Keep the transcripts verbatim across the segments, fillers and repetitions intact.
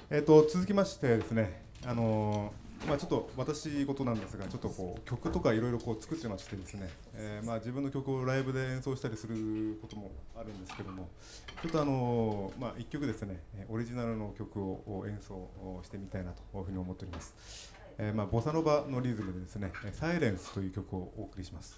えー、と続きましてですね、あのーまあ、ちょっと私事なんですが、ちょっとこう曲とかいろいろこう作ってましてですね、えーまあ、自分の曲をライブで演奏したりすることもあるんですけども、ちょっとあのーまあ、いっきょくですね、オリジナルの曲を演奏してみたいなというふうに思っております。えーまあ、ボサノバのリズムでですね、サイレンスという曲をお送りします。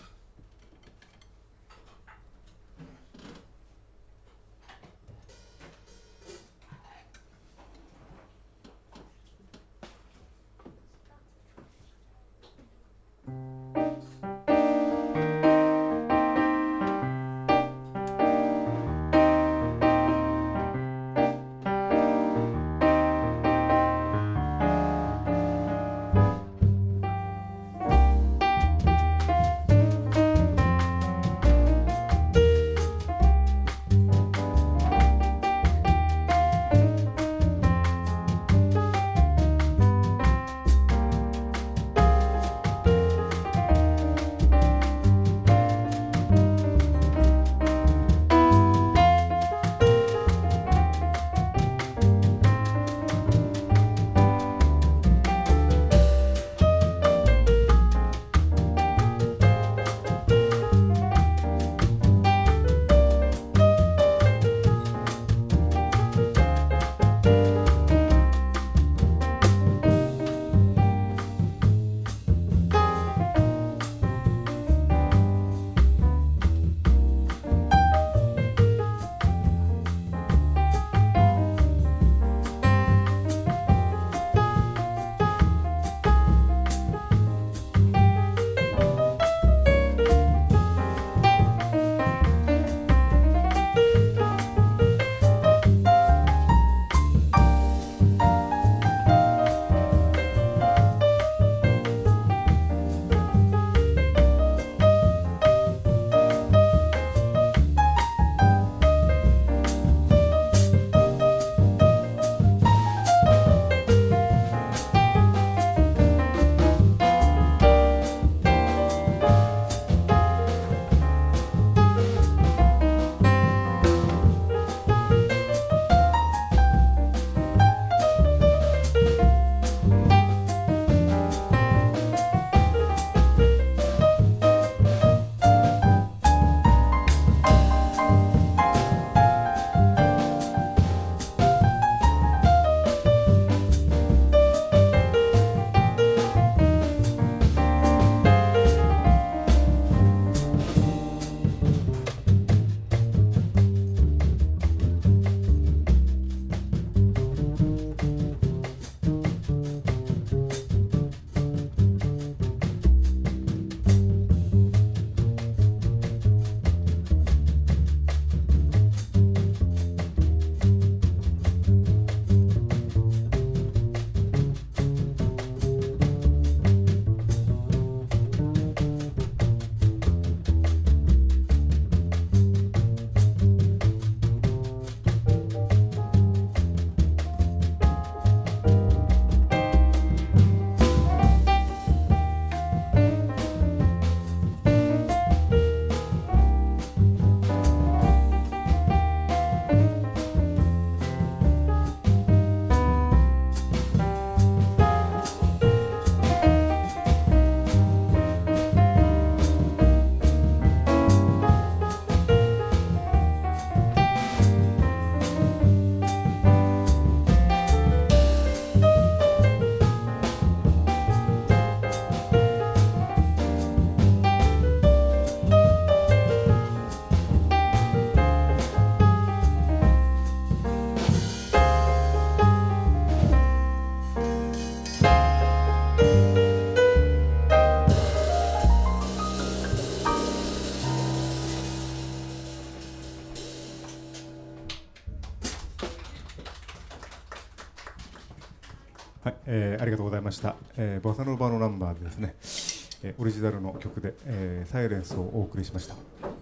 はい、えーありがとうございました。えーボサノバのナンバーでですね、えーオリジナルの曲で、えーサイレンスをお送りしました。